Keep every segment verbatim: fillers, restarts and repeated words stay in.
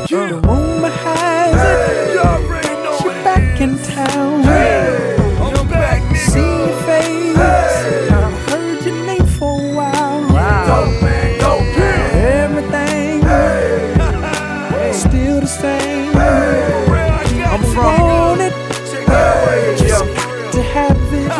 The rumor has it that you're back in town. I'm back, nigga. See your face, I've heard your name for a while. Dope man, dope man. Everything still the same. I'm Want it, just got to have it.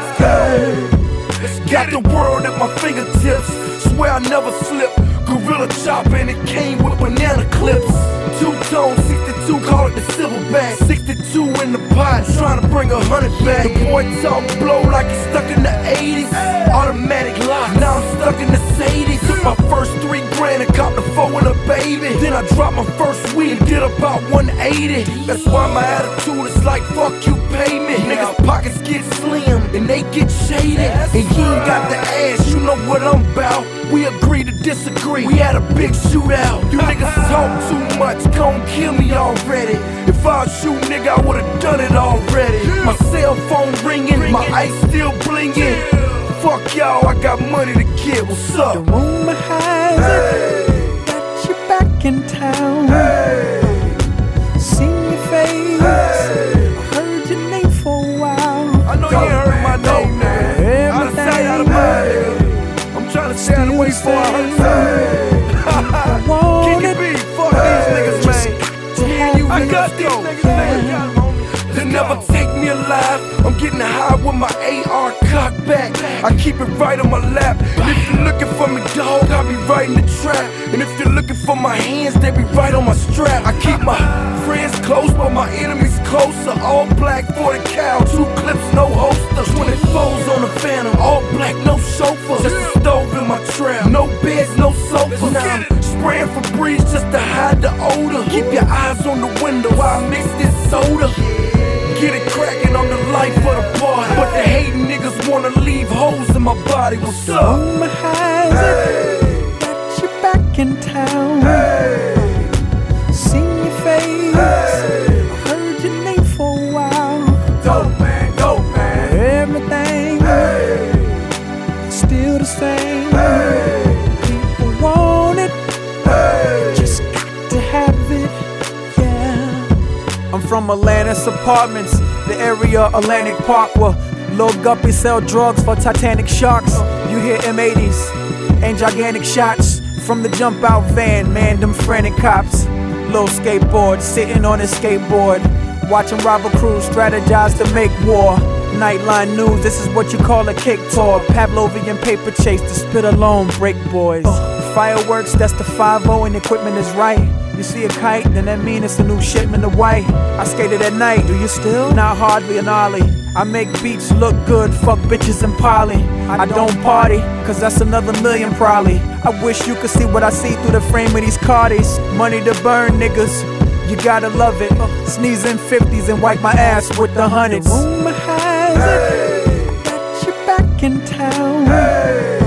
Got the world at my fingertips. Swear I never slip. Gorilla chopper and it came with banana clips. Two tone, sixty-two, call it the silverback. sixty-two in the pot, trying to bring a hundred back. The boy talk blow like he's stuck in the eighties. Automatic lock, now I'm stuck in the Sadie. Took my first three grand and copped the four and a baby. Then I dropped my first weed and did about one eighty. That's why my attitude is like, fuck you, pay me. Niggas pockets get slim and they get shaded. And you ain't got the ass, you know what I'm about. We agree to disagree, we had a big shootout. You niggas talk too much, gon' kill me already. If I was you, nigga, I would've done it already. My cell phone ringing, my ice still blinging. Fuck y'all, I got money to get, what's up? The rumor has it that you're back in town. Seen your face, I heard your name for a while. I know you ain't heard my name, nigga. I done say out of mind, nigga. I'm trying to stay out of the way before I hurt you. Kick it beat, fuck these niggas, man. I got these niggas, man. They never take me alive. I'm getting high with my A R cocked back. I keep it right on my lap. And if you're looking for me, dog, I'll be right in the trap. And if you're looking for my hands, they be right on my strap. I keep my friends close, but my enemies closer. All black forty cal, two clips, no holster. twenty-fours on the Phantom, all black, no chauffeur. Just a stove in my trap, no beds, no sofas. Now I'm spraying Febreze just to hide the odor. Keep your eyes on the window while I mix this soda. Get it crackin', I'm the life of the party. But the hating niggas wanna leave holes in my body. What's up? Rumor has it that you're back in town. Seen your face, I heard your name for a while. Dope man, dope man. Everything still the same. People want it, just got to have it. I'm from Atlantis Apartments, the area Atlantic Park, where Lil Guppy sell drugs for Titanic sharks. You hear M eighties and gigantic shots from the jump out van, man, them frantic cops. Lil skateboard, sitting on his skateboard, watching rival crews strategize to make war. Nightline news, this is what you call a cake tour. Pavlovian paper chase, the spit alone break boys. Fireworks, that's the five oh and equipment is right. You see a kite, then that mean it's a new shipment of white. I skated at night, do you still? Not hardly an ollie. I make beats look good, fuck bitches and poly. I don't party, cause that's another million probably. I wish you could see what I see through the frame of these Cardis. Money to burn, niggas, you gotta love it. Sneeze in fifties and wipe my ass with the hundreds. The rumor has it that you're back in town.